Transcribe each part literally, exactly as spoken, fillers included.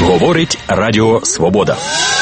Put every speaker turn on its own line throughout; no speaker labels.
Говорить Радіо Свобода.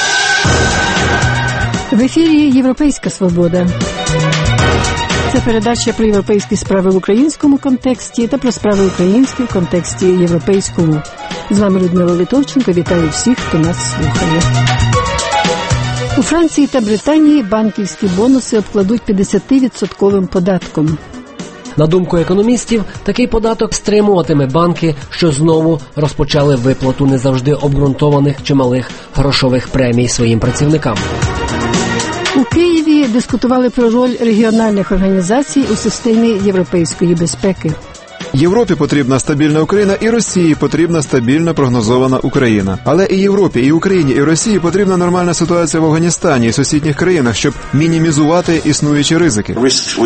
В ефірі «Європейська свобода». Це передача про європейські справи в українському контексті та про справи українські в контексті європейському. З вами Людмила Литовченко. Вітаю всіх, хто нас слухає. У Франції та Британії банківські бонуси обкладуть п'ятдесятивідсотковим податком.
На думку економістів, такий податок стримуватиме банки, що знову розпочали виплату не завжди обґрунтованих чималих грошових премій своїм працівникам.
У Києві дискутували про роль регіональних організацій у системі європейської безпеки.
Європі потрібна стабільна Україна, і Росії потрібна стабільна прогнозована Україна. Але і Європі, і Україні, і Росії потрібна нормальна ситуація в Афганістані і сусідніх країнах, щоб мінімізувати існуючі ризики.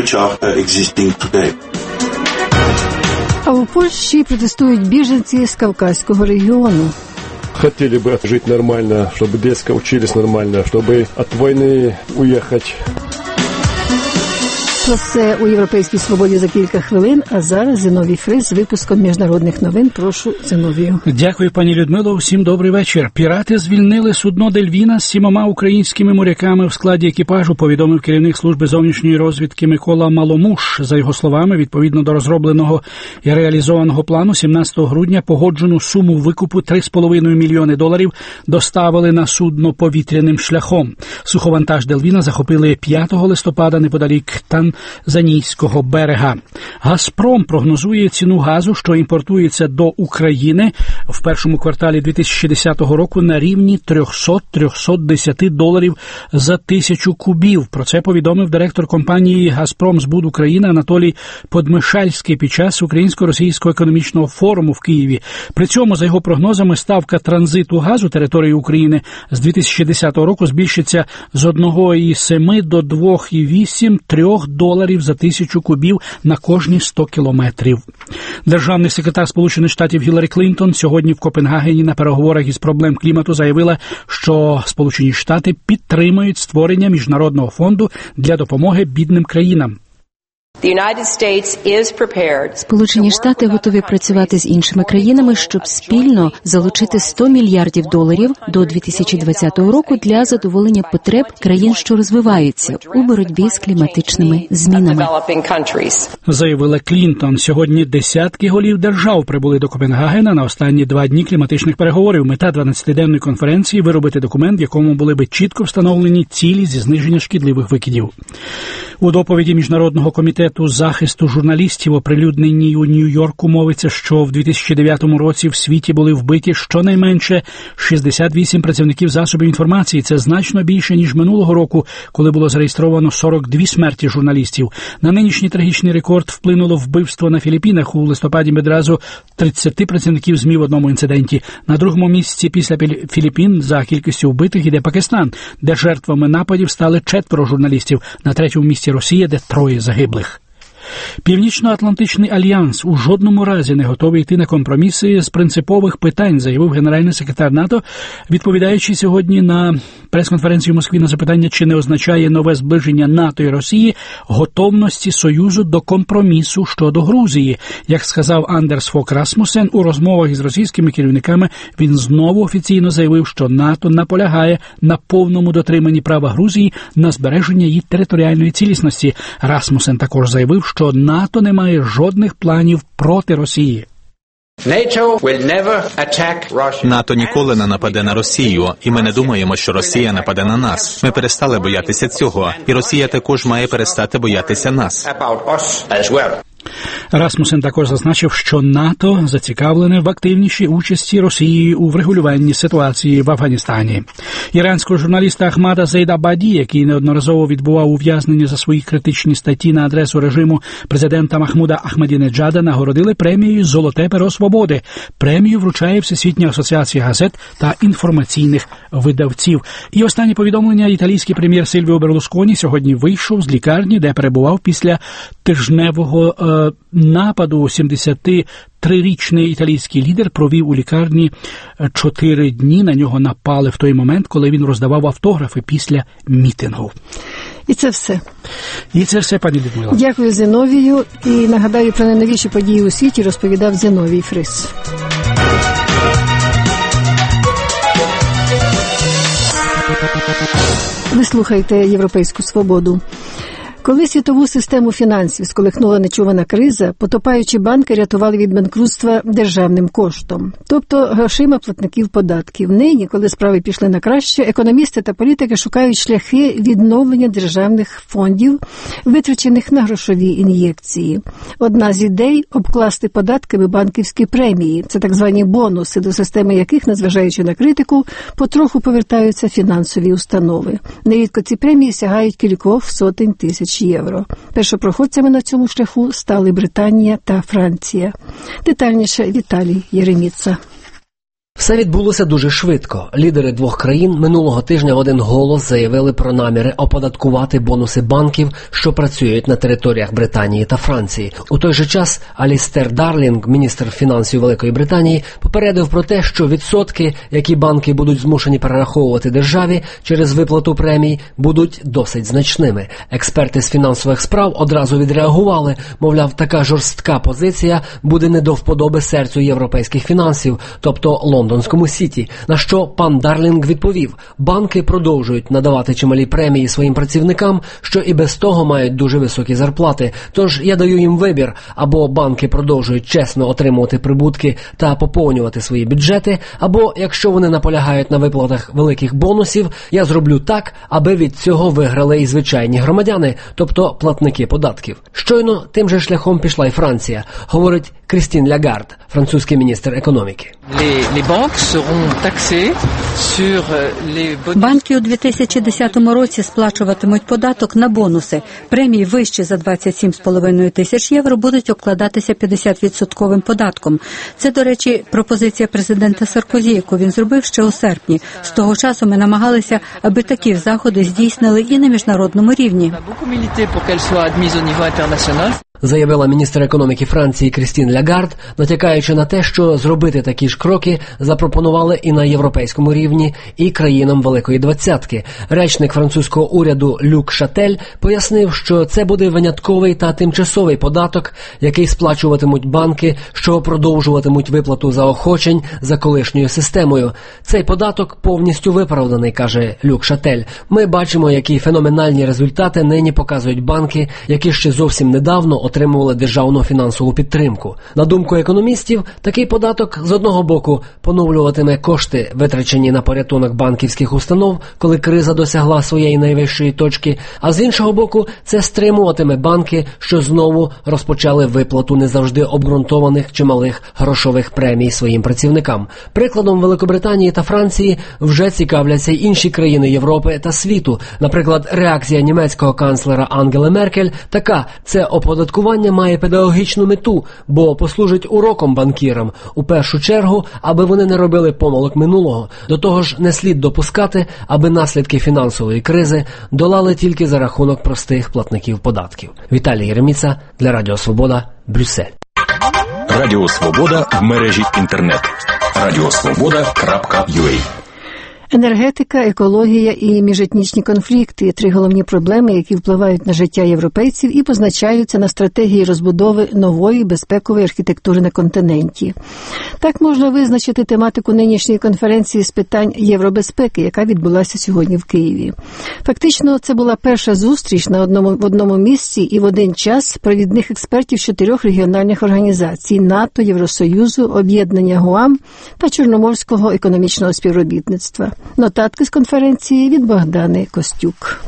А у Польщі протестують біженці з Кавказького регіону.
Хотели бы жить нормально, чтобы детки учились нормально, чтобы от войны уехать.
Про це у «Європейській свободі» за кілька хвилин, а зараз Зіновій Фрис з випуском міжнародних новин. Прошу, Зіновію.
Дякую, пані Людмило. Усім добрий вечір. Пірати звільнили судно «Дельвіна» з сімома українськими моряками в складі екіпажу, повідомив керівник служби зовнішньої розвідки Микола Маломуш. За його словами, відповідно до розробленого і реалізованого плану, сімнадцятого грудня погоджену суму викупу три з половиною мільйони доларів доставили на судно повітряним шляхом. Суховантаж «Дельвіна» захопили п'ятого листопада неподалік Тан Занійського берега. «Газпром» прогнозує ціну газу, що імпортується до України в першому кварталі дві тисячі десятого року на рівні триста - триста десять доларів за тисячу кубів. Про це повідомив директор компанії «Газпромзбуд Україна» Анатолій Подмишальський під час Українсько-російського економічного форуму в Києві. При цьому, за його прогнозами, ставка транзиту газу території України з дві тисячі десятого року збільшиться з одного цілих семи до двох цілих вісім доларів за тисячу кубів на кожні сто кілометрів. Державний секретар Сполучених Штатів Гіларі Клінтон сьогодні в Копенгагені на переговорах із проблем клімату заявила, що Сполучені Штати підтримують створення міжнародного фонду для допомоги бідним країнам.
Сполучені Штати готові працювати з іншими країнами, щоб спільно залучити сто мільярдів доларів до дві тисячі двадцятого року для задоволення потреб країн, що розвиваються у боротьбі з кліматичними змінами.
Заявила Клінтон. Сьогодні десятки голів держав прибули до Копенгагена на останні два дні кліматичних переговорів. Мета дванадцятиденної конференції – виробити документ, в якому були би чітко встановлені цілі зі зниження шкідливих викидів. У доповіді Міжнародного комітету захисту журналістів, оприлюдненій у Нью-Йорку, мовиться, що в дві тисячі дев'ятому році в світі були вбиті щонайменше шістдесят вісім працівників засобів інформації. Це значно більше, ніж минулого року, коли було зареєстровано сорок дві смерті журналістів. На нинішній трагічний рекорд вплинуло вбивство на Філіппінах. У листопаді відразу тридцять працівників ЗМІ в одному інциденті. На другому місці після Філіппін за кількістю вбитих іде Пакистан, де жертвами нападів стали четверо журналістів. На третьому місці Росія, де троє загиблих. Північно-Атлантичний альянс у жодному разі не готовий йти на компроміси з принципових питань, заявив генеральний секретар НАТО, відповідаючи сьогодні на прес-конференції в Москві на запитання, чи не означає нове зближення НАТО і Росії готовності Союзу до компромісу щодо Грузії. Як сказав Андерс Фок Расмусен, у розмовах із російськими керівниками він знову офіційно заявив, що НАТО наполягає на повному дотриманні права Грузії на збереження її територіальної цілісності. Расмусен також заявив, що НАТО не має жодних планів проти Росії.
НАТО ніколи не нападе на Росію, і ми не думаємо, що Росія нападе на нас. Ми перестали боятися цього, і Росія також має перестати боятися нас.
Расмусен також зазначив, що НАТО зацікавлене в активнішій участі Росії у врегулюванні ситуації в Афганістані. Іранського журналіста Ахмада Зейдабаді, який неодноразово відбував ув'язнення за свої критичні статті на адресу режиму президента Махмуда Ахмадінеджада, нагородили премією «Золоте перо свободи». Премію вручає Всесвітня асоціація газет та інформаційних видавців. І останнє повідомлення: італійський прем'єр Сильвіо Берлусконі сьогодні вийшов з лікарні, де перебував після тижневого е, нападу. сімдесятитрирічний італійський лідер провів у лікарні чотири дні. На нього напали в той момент, коли він роздавав автографи після мітингу.
І це все.
І це все, пані Людмила.
Дякую Зіновію. І нагадаю, про найновіші події у світі розповідав Зіновій Фрис. Ви слухаєте «Європейську свободу». Коли світову систему фінансів сколихнула нечувана криза, потопаючі банки рятували від банкрутства державним коштом, тобто грошима платників податків. Нині, коли справи пішли на краще, економісти та політики шукають шляхи відновлення державних фондів, витрачених на грошові ін'єкції. Одна з ідей – обкласти податками банківські премії. Це так звані бонуси, до системи яких, незважаючи на критику, потроху повертаються фінансові установи. Нерідко ці премії сягають кількох сотень тисяч євро. Першопроходцями на цьому шляху стали Британія та Франція. Детальніше Віталій Єреміца.
Все відбулося дуже швидко. Лідери двох країн минулого тижня в один голос заявили про наміри оподаткувати бонуси банків, що працюють на територіях Британії та Франції. У той же час Алістер Дарлінг, міністр фінансів Великої Британії, попередив про те, що відсотки, які банки будуть змушені перераховувати державі через виплату премій, будуть досить значними. Експерти з фінансових справ одразу відреагували, мовляв, така жорстка позиція буде не до вподоби серцю європейських фінансів, тобто Лондон. Лондонському Сіті, на що пан Дарлінг відповів: банки продовжують надавати чималі премії своїм працівникам, що і без того мають дуже високі зарплати. Тож я даю їм вибір: або банки продовжують чесно отримувати прибутки та поповнювати свої бюджети, або, якщо вони наполягають на виплатах великих бонусів, я зроблю так, аби від цього виграли і звичайні громадяни, тобто платники податків. Щойно тим же шляхом пішла й Франція, говорить Крістін Лягард, французький міністр економіки.
Банки у дві тисячі десятому році сплачуватимуть податок на бонуси. Премії вищі за двадцять сім з половиною тисяч євро будуть обкладатися п'ятдесят відсотків податком. Це, до речі, пропозиція президента Саркозі, яку він зробив ще у серпні. З того часу ми намагалися, аби такі заходи здійснили і на міжнародному рівні.
Заявила міністр економіки Франції Крістін Лягард, натякаючи на те, що зробити такі ж кроки запропонували і на європейському рівні, і країнам Великої Двадцятки. Речник французького уряду Люк Шатель пояснив, що це буде винятковий та тимчасовий податок, який сплачуватимуть банки, що продовжуватимуть виплату заохочень за колишньою системою. Цей податок повністю виправданий, каже Люк Шатель. Ми бачимо, які феноменальні результати нині показують банки, які ще зовсім недавно отримували державну фінансову підтримку. На думку економістів, такий податок з одного боку поновлюватиме кошти, витрачені на порятунок банківських установ, коли криза досягла своєї найвищої точки, а з іншого боку, це стримуватиме банки, що знову розпочали виплату не завжди обґрунтованих чималих грошових премій своїм працівникам. Прикладом Великобританії та Франції вже цікавляться й інші країни Європи та світу. Наприклад, реакція німецького канцлера Ангели Меркель така: це оподаткування має педагогічну мету, бо послужить уроком банкірам, у першу чергу, аби вони не робили помилок минулого. До того ж, не слід допускати, аби наслідки фінансової кризи долали тільки за рахунок простих платників податків. Віталій Єреміца для Радіо Свобода, Брюссель.
Радіо Свобода в мережі інтернет. радіосвобода крапка ю а.
Енергетика, екологія і міжетнічні конфлікти – три головні проблеми, які впливають на життя європейців і позначаються на стратегії розбудови нової безпекової архітектури на континенті. Так можна визначити тематику нинішньої конференції з питань євробезпеки, яка відбулася сьогодні в Києві. Фактично, це була перша зустріч на одному, в одному місці і в один час провідних експертів чотирьох регіональних організацій – НАТО, Євросоюзу, Об'єднання ГУАМ та Чорноморського економічного співробітництва. Нотатки з конференції від Богдани Костюк.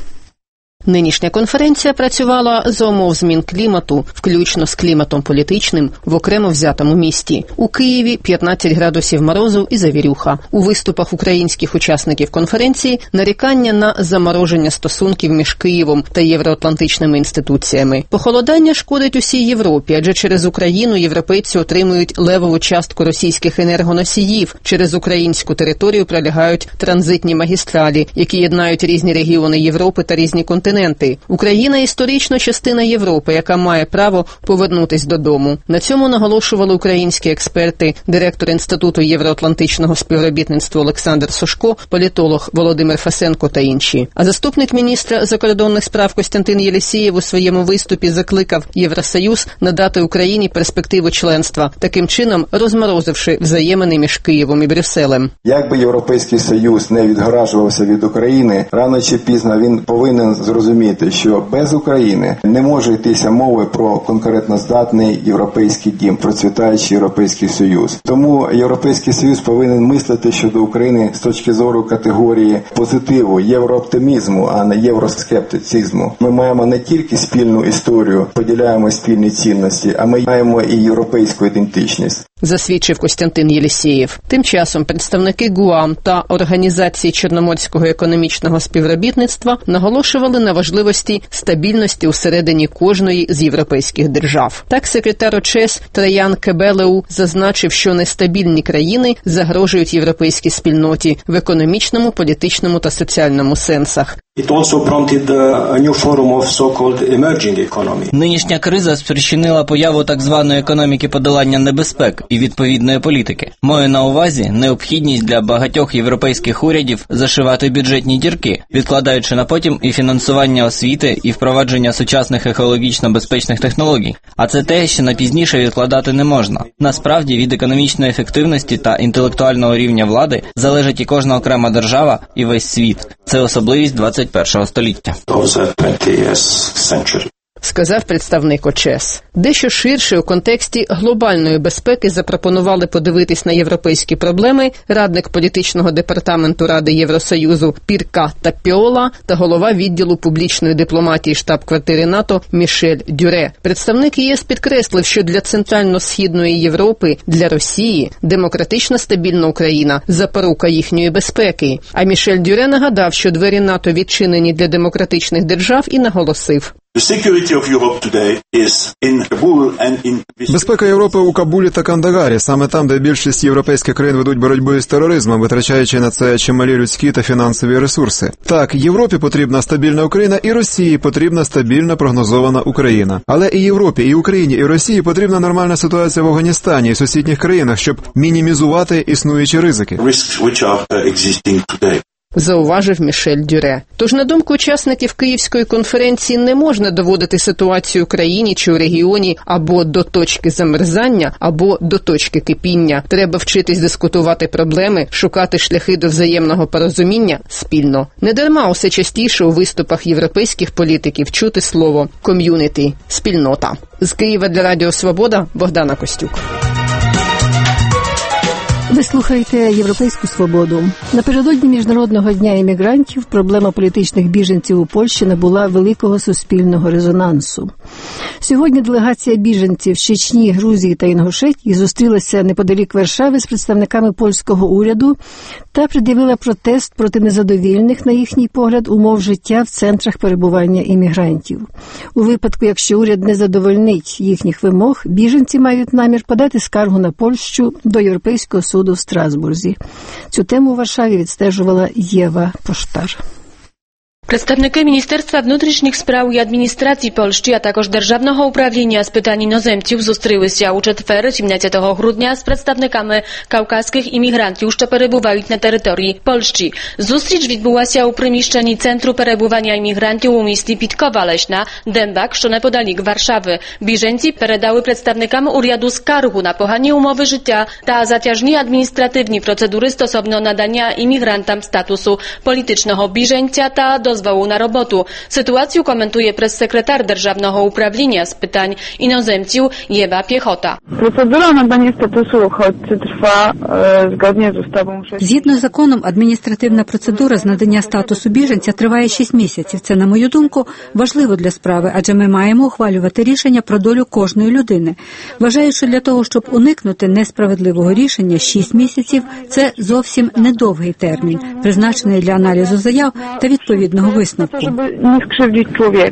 Нинішня конференція працювала за умов змін клімату, включно з кліматом політичним, в окремо взятому місті. У Києві п'ятнадцять градусів морозу і завірюха. У виступах українських учасників конференції нарікання на замороження стосунків між Києвом та євроатлантичними інституціями. Похолодання шкодить усій Європі, адже через Україну європейці отримують левову частку російських енергоносіїв. Через українську територію пролягають транзитні магістралі, які єднають різні регіони Європи та різні континенти. континенти. Україна – історично частина Європи, яка має право повернутись додому. На цьому наголошували українські експерти, директор Інституту євроатлантичного співробітництва Олександр Сушко, політолог Володимир Фасенко та інші. А заступник міністра закордонних справ Костянтин Єлісєєв у своєму виступі закликав Євросоюз надати Україні перспективу членства, таким чином розморозивши взаємини між Києвом і Брюсселем.
Як би Європейський Союз не відгоражувався від України, рано чи пізно він повинен зрозуміти, що без України не може йтися мови про конкурентоздатний європейський дім, процвітаючий Європейський Союз. Тому Європейський Союз повинен мислити щодо України з точки зору категорії позитиву, єврооптимізму, а не євроскептицизму. Ми маємо не тільки спільну історію, поділяємо спільні цінності, а ми маємо і європейську ідентичність.
Засвідчив Костянтин Єлісєєв. Тим часом представники ГУАМ та Організації Чорноморського економічного співробітництва наголошували на важливості стабільності усередині кожної з європейських держав. Так, секретар ОЧЕС Траян Кебелеу зазначив, що нестабільні країни загрожують європейській спільноті в економічному, політичному та соціальному сенсах.
Нинішня криза спричинила появу так званої економіки подолання небезпек і відповідної політики. Маю на увазі необхідність для багатьох європейських урядів зашивати бюджетні дірки, відкладаючи на потім і фінансування освіти, і впровадження сучасних екологічно безпечних технологій. А це те, що на пізніше відкладати не можна. Насправді, від економічної ефективності та інтелектуального рівня влади залежить і кожна окрема держава, і весь світ. Це особливість двадцять першого століття.
Сказав представник ОЧЕС. Дещо ширше у контексті глобальної безпеки запропонували подивитись на європейські проблеми радник політичного департаменту Ради Євросоюзу Пірка Тапіола та голова відділу публічної дипломатії штаб-квартири НАТО Мішель Дюре. Представник ЄС підкреслив, що для Центрально-Східної Європи, для Росії, демократична стабільна Україна – запорука їхньої безпеки. А Мішель Дюре нагадав, що двері НАТО відчинені для демократичних держав і наголосив.
Безпека Європи у Кабулі та Кандагарі, саме там, де більшість європейських країн ведуть боротьбу з тероризмом, витрачаючи на це чималі людські та фінансові ресурси. Так, Європі потрібна стабільна Україна, і Росії потрібна стабільна прогнозована Україна. Але і Європі, і Україні, і Росії потрібна нормальна ситуація в Афганістані і сусідніх країнах, щоб мінімізувати існуючі ризики.
Зауважив Мішель Дюре. Тож, на думку учасників Київської конференції, не можна доводити ситуацію в країні чи у регіоні або до точки замерзання, або до точки кипіння. Треба вчитись дискутувати проблеми, шукати шляхи до взаємного порозуміння спільно. Недарма усе частіше у виступах європейських політиків чути слово «ком'юніті» – «спільнота». З Києва для Радіо Свобода Богдана Костюк.
Ви слухаєте «Європейську свободу». Напередодні Міжнародного дня іммігрантів проблема політичних біженців у Польщі набула великого суспільного резонансу. Сьогодні делегація біженців з Чечні, Грузії та Інгушетії зустрілася неподалік Варшави з представниками польського уряду та пред'явила протест проти незадовільних, на їхній погляд, умов життя в центрах перебування іммігрантів. У випадку, якщо уряд не задовольнить їхніх вимог, біженці мають намір подати скаргу на Польщу до Європейського суду в Страсбурзі. Цю тему у Варшаві відстежувала Єва Поштар.
Представники Міністерства внутрішніх справ і адміністрації Польщі, а також Державного управління з питань іноземців зустрілися у четвер, сімнадцятого грудня, з представниками кавказьких іммігрантів, що перебувають на території Польщі. Зустріч відбулася у приміщенні Центру перебування іммігрантів у місті Підкова Leśna, Dębak, що неподалік Варшави. Біженці передали представникам уряду скаргу на погані умови життя та затяжні адміністративні процедури стосовно надання іммігрантам статусу політичного біженця та дозволу на роботу. Sytuację komentuje press-sekretar Державного управління з питань іноземців Єва Пєхота.
Процедура надання статусу уchodźcy trwa zgodnie z ustawą.
Згідно з законом, адміністративна процедура з надання статусу біженця триває шість місяців. Це, на мою думку, важливо для справи, адже ми маємо ухвалювати рішення про долю кожної людини. Вважаю, що для того, щоб уникнути несправедливого рішення, шість місяців – це зовсім недовгий термін, призначений для аналізу заяв та відповідного висновку.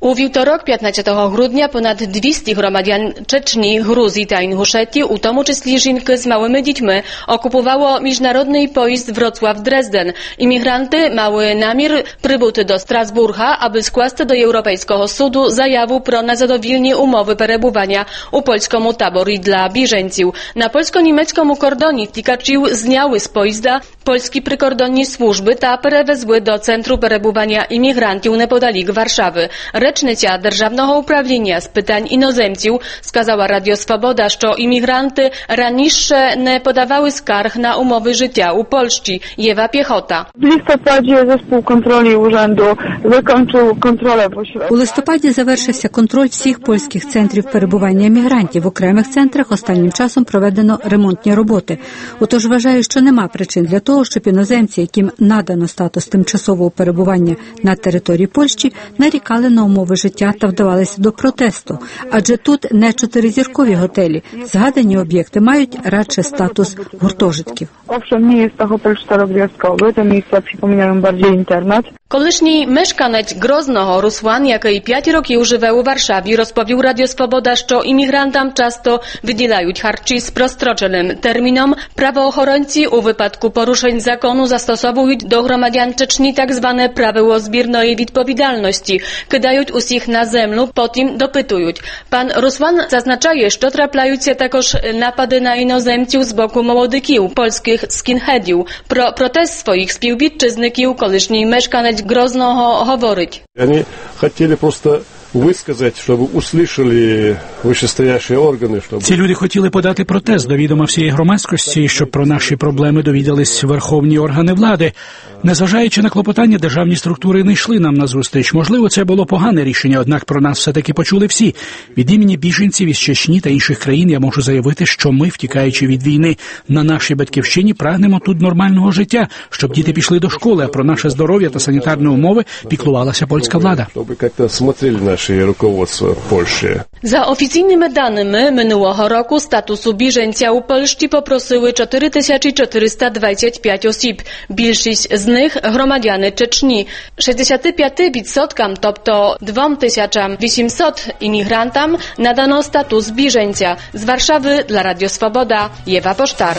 У вівторок, п'ятнадцятого грудня, понад двісті громадян Czeczni, Gruzji та Інгушетії, у тому числі жінки з малими дітьми, окупувало міжнародний поїзд Wrocław-Dresden. Іммігранти мали намір прибути до Страсбурга, аби скласти до Європейського суду заяву про незадовільні умови перебування у польському таборі для біженців. На польсько-німецькому кордоні втікачів зняли з поїзда польські прикордонні служби та перевезли до центру перебування іммігрантів неподалік Варшави. Речниця Державного управління з питань іноземців сказала Радіо Свобода, що іммігранти раніше не подавали скарг на умови життя у Польщі. Єва Піхота.
W listopadzie zespół kontroli urzędu zakończył kontrolę w ośrodku.
У листопаді завершився контроль всіх польських центрів перебування іммігрантів. В окремих центрах останнім часом проведено ремонтні роботи. Отож вважаю, що нема причин для того, щоб іноземці, яким надано статус тимчасового перебування на території Польщі, нарікали на умови життя та вдавалися до протесту. Адже тут не чотиризіркові готелі. Згадані об'єкти мають радше статус гуртожитків.
Owszem, nie jest to hotel czterogwiazdkowy, te miejsca przypominają bardziej internat.
Колишній мешканець Грозного Руслан, який п'ять років живе у Варшаві, розповів Радіо Свобода, що іммігрантам часто виділяють харчі з простроченим терміном. Правоохоронці у випадку порушень закону застосовують до громадян Чечні так зване правило збірної відповідальності. Кидають усіх на землю, потім допитують. Пан Руслан зазначає, що трапляються також напади на іноземців з боку молодиків, польських скінхедів. Про протест своїх співвітчизників колишній мешканець Грозного говорить.
Они хотели просто висказати, щоб услышали вищестоящі органи. Щоб...
Ці люди хотіли подати протест до відома всієї громадськості, щоб про наші проблеми довідались верховні органи влади. Незважаючи на клопотання, державні структури не йшли нам на зустріч. Можливо, це було погане рішення, однак про нас все-таки почули всі. Від імені біженців із Чечні та інших країн я можу заявити, що ми, втікаючи від війни на нашій батьківщині, прагнемо тут нормального життя, щоб діти пішли до школи, а про наше здоров'я та санітарні умови піклувалася польська влада.
Щоб як-то смотрели наші руководства Польщі.
За офіційними даними, минулого року статусу біженця у Польщі попросили чотири тисячі чотириста двадцять п'ять осіб. Більшість з них – громадяни Чечні. шістдесят п'ять відсотків, тобто двом тисячам вісімсот іммігрантам, надано статус біженця. З Варшави для Радіо Свобода Єва Поштар.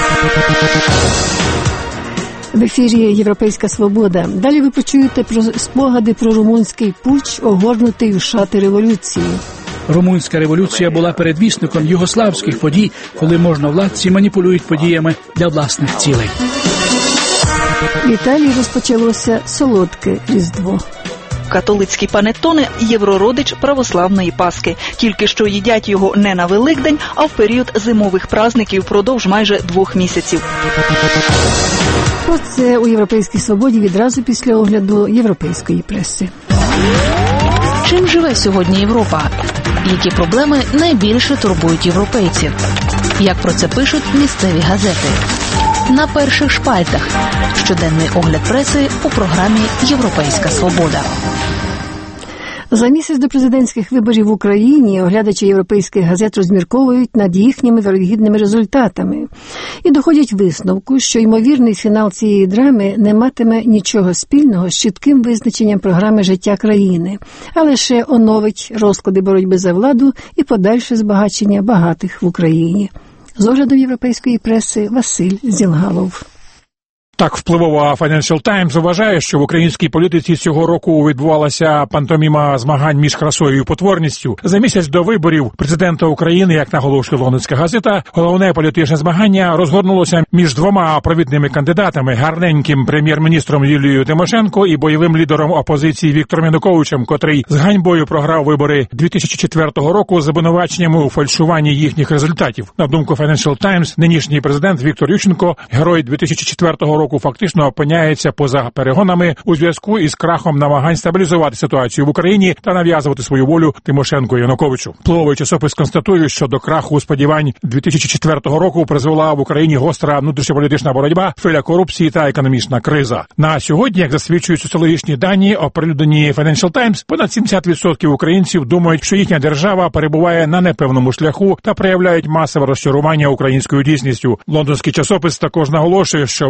В ефірі «Європейська свобода». Далі ви почуєте про спогади про румунський путч, огорнутий у шати революції.
Румунська революція була передвісником югославських подій, коли можновладці маніпулюють подіями для власних цілей.
В Італії розпочалося солодке Різдво.
Католицькі панеттоне – єврородич православної Пасхи. Тільки що їдять його не на Великдень, а в період зимових праздників впродовж майже двох місяців.
Про це у «Європейській свободі» відразу після огляду європейської преси.
Чим живе сьогодні Європа? Які проблеми найбільше турбують європейців? Як про це пишуть місцеві газети? На перших шпальтах. Щоденний огляд преси у програмі «Європейська свобода».
За місяць до президентських виборів в Україні оглядачі європейських газет розмірковують над їхніми вірогідними результатами і доходять висновку, що ймовірний фінал цієї драми не матиме нічого спільного з чітким визначенням програми життя країни, а лише оновить розклади боротьби за владу і подальше збагачення багатих в Україні. З оглядом європейської преси Василь Зілгалов.
Так впливова Financial Times вважає, що в українській політиці цього року відбувалася пантоміма змагань між красою і потворністю. За місяць до виборів президента України, як наголошує лондонська газета, головне політичне змагання розгорнулося між двома провідними кандидатами – гарненьким прем'єр-міністром Юлією Тимошенко і бойовим лідером опозиції Віктором Януковичем, котрий з ганьбою програв вибори дві тисячі четвертого року з обвинуваченнями у фальшуванні їхніх результатів. На думку Financial Times, нинішній президент Віктор Ющенко, герой дві тисячі четвертого року, фактично опиняється поза перегонами у зв'язку із крахом намагань стабілізувати ситуацію в Україні та нав'язувати свою волю Тимошенко і Януковичу. Впливовий часопис констатує, що до краху сподівань дві тисячі четвертого року призвела в Україні гостра внутрішньополітична боротьба, хвиля корупції та економічна криза. На сьогодні, як засвідчують соціологічні дані, оприлюднені Financial Times, понад сімдесят відсотків українців думають, що їхня держава перебуває на непевному шляху та проявляють масове розчарування українською дійсністю. Лондонський часопис також наголошує, що виборча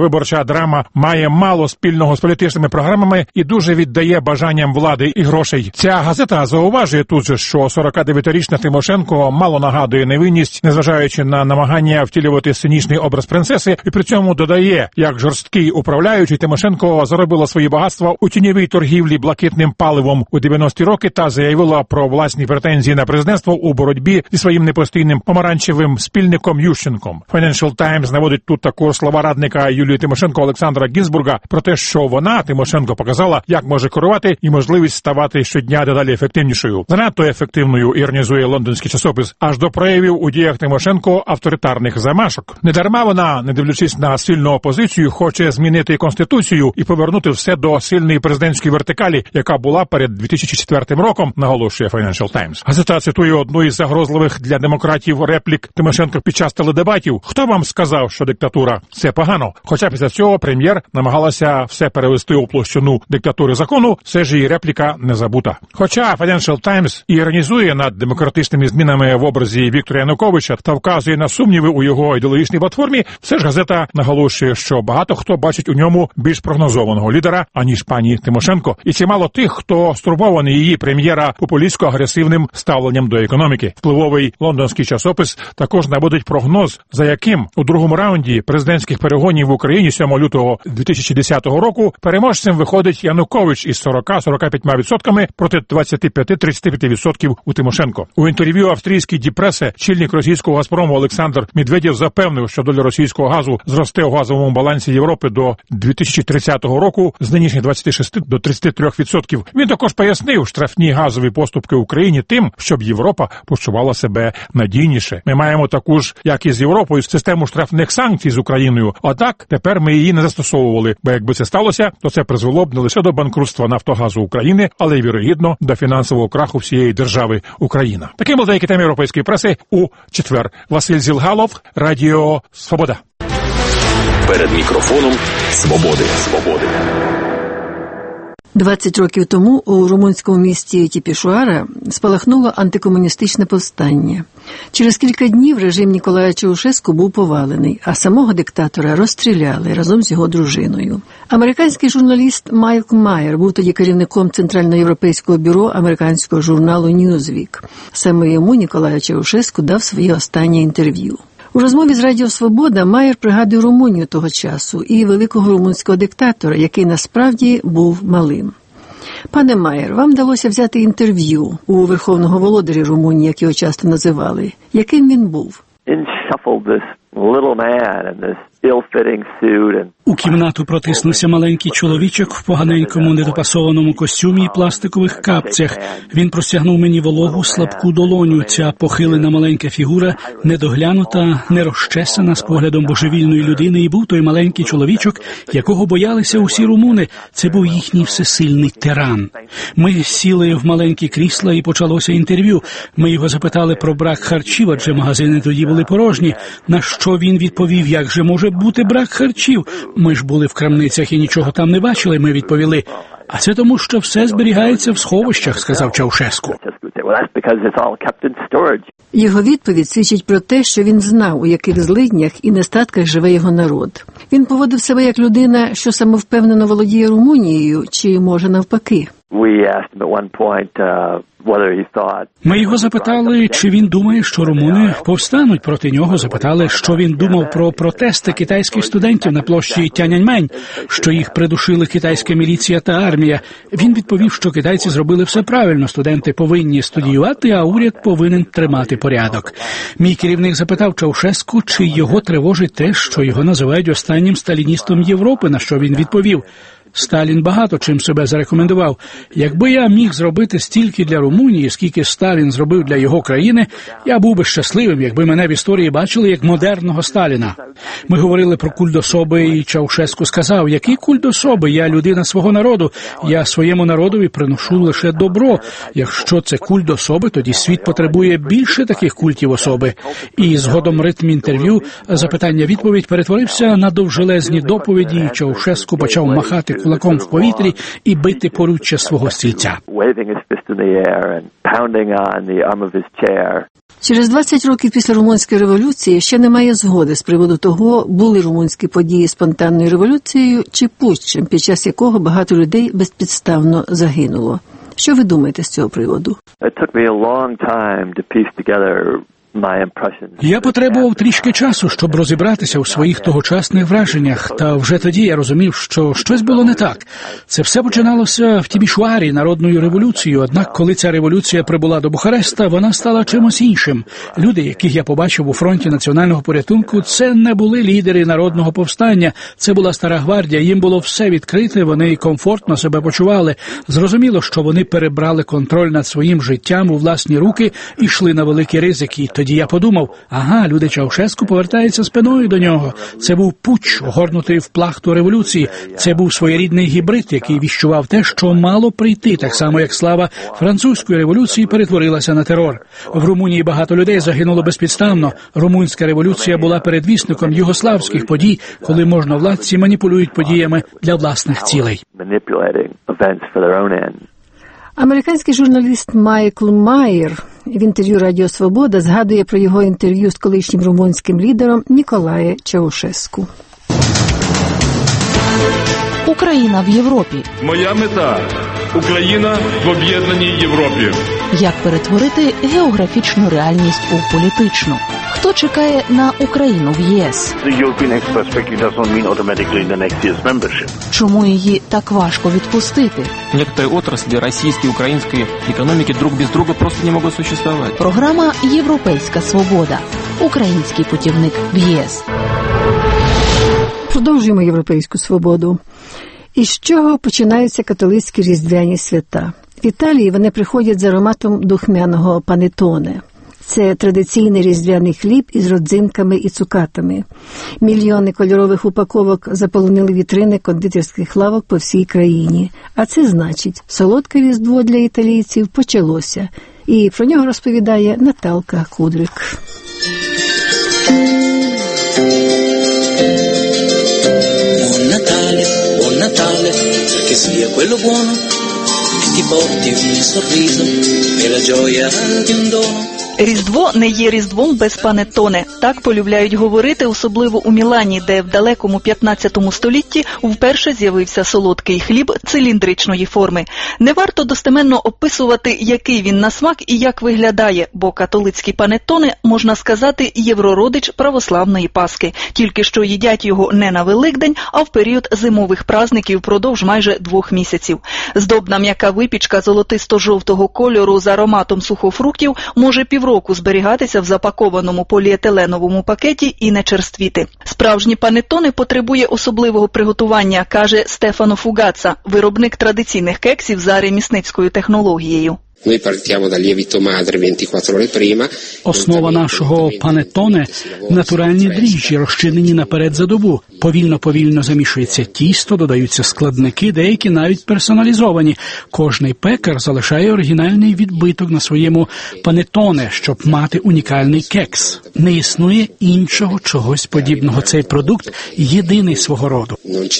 драма має мало спільного з політичними програмами і дуже віддає бажанням влади і грошей. Ця газета зауважує тут же, що сорокадев'ятирічна Тимошенко мало нагадує невинність, незважаючи на намагання втілювати сценічний образ принцеси, і при цьому додає, як жорсткий управляючий Тимошенко заробила свої багатства у тіньовій торгівлі блакитним паливом у дев'яності роки та заявила про власні претензії на президентство у боротьбі зі своїм непостійним помаранчевим спільником Ющенком. Financial Times наводить тут також слова радника Юлії Тимошенко Олександра Гінзбурга про те, що вона, Тимошенко, показала, як може керувати і можливість ставати щодня дедалі ефективнішою. Занадто ефективною, іронізує лондонський часопис, аж до проявів у діях Тимошенко авторитарних замашок. Недарма вона, не дивлячись на сильну опозицію, хоче змінити Конституцію і повернути все до сильної президентської вертикалі, яка була перед дві тисячі четвертим роком, наголошує Financial Times. Газета цитує одну із загрозливих для демократів реплік Тимошенко під час теледебатів. Хто вам сказав, що диктатура – це погано? Хоча після цього прем'єр намагалася все перевести у площину диктатури закону, все ж її репліка не забута. Хоча Financial Times іронізує над демократичними змінами в образі Віктора Януковича та вказує на сумніви у його ідеологічній платформі, все ж газета наголошує, що багато хто бачить у ньому більш прогнозованого лідера, аніж пані Тимошенко, і чимало тих, хто стурбований її прем'єра популістсько-агресивним ставленням до економіки. Впливовий лондонський часопис також наводить прогноз, за яким у другому раунді президентських перегонів в Україні сьомого лютого дві тисячі десятого року переможцем виходить Янукович із сорок-сорок п'ять відсотками проти двадцять п'ять-тридцять п'ять відсотків у Тимошенко. У інтерв'ю австрійській Діпресе чільник російського Газпрому Олександр Медведєв запевнив, що доля російського газу зросте у газовому балансі Європи до дві тисячі тридцятого року з нинішніх двадцяти шести до тридцяти трьох відсотків. Він також пояснив штрафні газові поступки Україні тим, щоб Європа почувала себе надійніше. Ми маємо таку ж, як і з Європою, систему штрафних санкцій з Україною. Однак тепер ми її не застосовували, бо якби це сталося, то це призвело б не лише до банкрутства Нафтогазу України, але й, вірогідно, до фінансового краху всієї держави Україна. Таким були деякі теми європейської преси у четвер. Василь Зілгалов, Радіо Свобода.
Перед мікрофоном Свободи. Свободи.
двадцять років тому у румунському місті Тіпішоара спалахнуло антикомуністичне повстання. Через кілька днів режим Ніколая Чаушеску був повалений, а самого диктатора розстріляли разом з його дружиною. Американський журналіст Майк Майер був тоді керівником Центральноєвропейського бюро американського журналу Newsweek. Саме йому Ніколай Чаушеску дав своє останнє інтерв'ю. У розмові з Радіо Свобода Майер пригадує Румунію того часу і великого румунського диктатора, який насправді був малим. Пане Майер, вам вдалося взяти інтерв'ю у верховного володаря Румунії, як його часто називали. Яким він був?
У кімнату протиснувся маленький чоловічок в поганенькому недопасованому костюмі і пластикових капцях. Він простягнув мені вологу, слабку долоню. Ця похилена маленька фігура, недоглянута, нерозчесана, з поглядом божевільної людини, і був той маленький чоловічок, якого боялися усі румуни. Це був їхній всесильний тиран. Ми сіли в маленькі крісла і почалося інтерв'ю. Ми його запитали про брак харчів, адже магазини тоді були порожні. На що він відповів, як же може бути брак харчів? Ми ж були в крамницях і нічого там не бачили, ми відповіли. А це тому, що все зберігається в сховищах, сказав Чаушеску.
Його відповідь свідчить про те, що він знав, у яких злиднях і нестатках живе його народ. Він поводив себе як людина, що самовпевнено володіє Румунією, чи, може, навпаки?
Ми його запитали, чи він думає, що румуни повстануть проти нього. Запитали, що він думав про протести китайських студентів на площі Тяньаньмень, що їх придушили китайська міліція та армія. Він відповів, що китайці зробили все правильно. Студенти повинні студіювати, а уряд повинен тримати порядок. Мій керівник запитав Чаушеску, чи його тривожить те, що його називають останнім сталіністом Європи, на що він відповів: Сталін багато чим себе зарекомендував. Якби я міг зробити стільки для Румунії, скільки Сталін зробив для його країни, я був би щасливим, якби мене в історії бачили як модерного Сталіна. Ми говорили про культ особи, і Чаушеску сказав: який культ особи? Я людина свого народу. Я своєму народові приношу лише добро. Якщо це культ особи, тоді світ потребує більше таких культів особи. І згодом ритм інтерв'ю, запитання-відповідь перетворився на довжелезні доповіді, і Чаушеску почав махати кулаком в повітрі і бити поруччя свого стільця.
Через двадцять років після Румунської революції ще немає згоди з приводу того, були румунські події спонтанною революцією чи путчем, під час якого багато людей безпідставно загинуло. Що ви думаєте з цього приводу?
Я потребував трішки часу, щоб розібратися у своїх тогочасних враженнях, та вже тоді я розумів, що щось було не так. Це все починалося в Тімішоарі народною революцією, однак коли ця революція прибула до Бухареста, вона стала чимось іншим. Люди, яких я побачив у фронті національного порятунку, це не були лідери народного повстання, це була стара гвардія, їм було все відкрите, вони комфортно себе почували. Зрозуміло, що вони перебрали контроль над своїм життям у власні руки і йшли на великі ризики. Тоді я подумав, ага, люди Чаушеску повертаються спиною до нього. Це був путч, огорнутий в плахту революції. Це був своєрідний гібрид, який віщував те, що мало прийти, так само, як слава французької революції перетворилася на терор. В Румунії багато людей загинуло безпідставно. Румунська революція була передвісником югославських подій, коли можновладці маніпулюють подіями для власних цілей.
Американський журналіст Майкл Майер в інтерв'ю Радіо Свобода згадує про його інтерв'ю з колишнім румунським лідером Ніколає Чаушеску.
Україна в Європі.
Моя мета – Україна в об'єднаній Європі.
Як перетворити географічну реальність у політичну? Хто чекає на Україну в ЄС? Чому її так важко відпустити?
Некоторые отрасли российской и украинской экономики друг без друга просто не могут существовать.
Програма «Європейська свобода». Український путівник в ЄС.
Продовжуємо європейську свободу. Із чого починаються католицькі різдвяні свята? В Італії вони приходять з ароматом духмяного панеттоне. Це традиційний різдвяний хліб із родзинками і цукатами. Мільйони кольорових упаковок заполонили вітрини кондитерських лавок по всій країні. А це значить, солодке різдво для італійців почалося. І про нього розповідає Наталка Кудрик.
Buon Natale, buon Natale, che sia quello buono e ti porti un sorriso e la gioia di un dono.
Різдво не є різдвом без панеттоне. Так полюбляють говорити, особливо у Мілані, де в далекому п'ятнадцятому столітті вперше з'явився солодкий хліб циліндричної форми. Не варто достеменно описувати, який він на смак і як виглядає, бо католицькі панеттоне, можна сказати, єврородич православної Пасхи. Тільки що їдять його не на Великдень, а в період зимових праздників впродовж майже двох місяців. Здобна м'яка випічка золотисто-жовтого кольору з ароматом сухофруктів може пів року зберігатися в запакованому поліетиленовому пакеті і не черствіти. Справжні панеттоне потребує особливого приготування, каже Стефано Фугаца, виробник традиційних кексів за ремісницькою технологією.
Основа нашого панеттоне – натуральні дріжджі, розчинені наперед за добу. Повільно-повільно замішується тісто, додаються складники, деякі навіть персоналізовані. Кожний пекар залишає оригінальний відбиток на своєму панеттоне, щоб мати унікальний кекс. Не існує іншого чогось подібного. Цей продукт єдиний свого роду.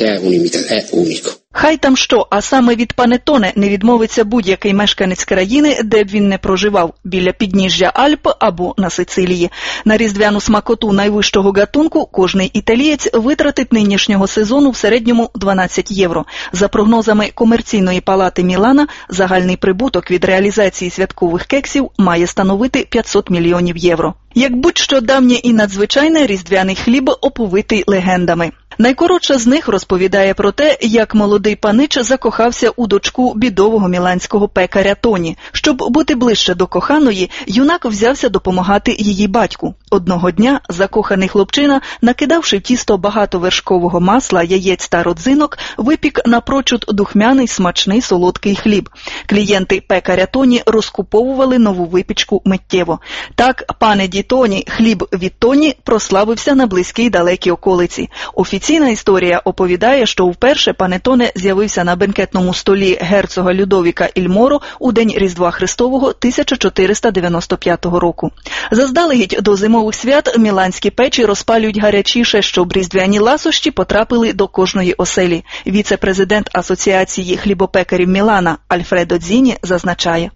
Хай там що, а саме від панеттоне не відмовиться будь-який мешканець країни, де б він не проживав, біля підніжжя Альп або на Сицилії. На різдвяну смакоту найвищого гатунку кожний італієць витратить нинішнього сезону в середньому дванадцять євро. За прогнозами комерційної палати Мілана, загальний прибуток від реалізації святкових кексів має становити п'ятсот мільйонів євро. Як будь-що давнє і надзвичайне, різдвяний хліб оповитий легендами. Найкоротша з них розповідає про те, як молодий панич закохався у дочку бідового міланського пекаря Тоні. Щоб бути ближче до коханої, юнак взявся допомагати її батьку. Одного дня закоханий хлопчина, накидавши в тісто багато вершкового масла, яєць та родзинок, випік напрочуд духмяний смачний солодкий хліб. Клієнти пекаря Тоні розкуповували нову випічку миттєво. Так, пане ді Тоні, хліб від Тоні прославився на близькій далекій околиці. Офіційно Офіційна історія оповідає, що вперше панетоне з'явився на бенкетному столі герцога Людовіка Ільморо у день Різдва Христового тисяча чотириста дев'яносто п'ятого року. Заздалегідь до зимових свят міланські печі розпалюють гарячіше, щоб різдвяні ласощі потрапили до кожної оселі. Віце-президент Асоціації хлібопекарів Мілана Альфредо Дзіні зазначає.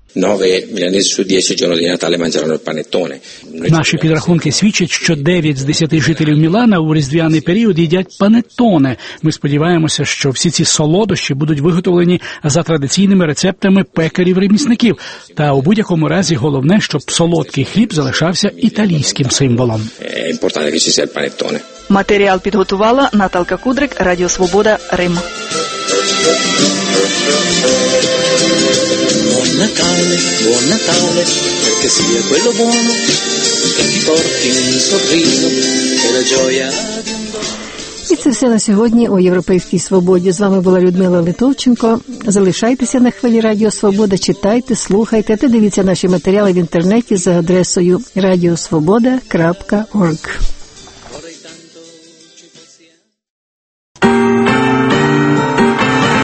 Наші підрахунки свідчать, що дев'ять з десяти жителів Мілана у різдвяний період їдять панеттоне. Ми сподіваємося, що всі ці солодощі будуть виготовлені за традиційними рецептами пекарів-ремісників. Та у будь-якому разі головне, щоб солодкий хліб залишався італійським символом.
Матеріал підготувала Наталка Кудрик, Радіо Свобода, Рим.
Buon Natale, buon Natale, perché sia quello buono che ti porti un sorriso e la gioia di un dono.
І це все на сьогодні у Європейській Свободі. З вами була Людмила Литовченко. Залишайтеся на хвилі Радіо Свобода, читайте, слухайте та дивіться наші матеріали в інтернеті за адресою радіосвобода крапка орг.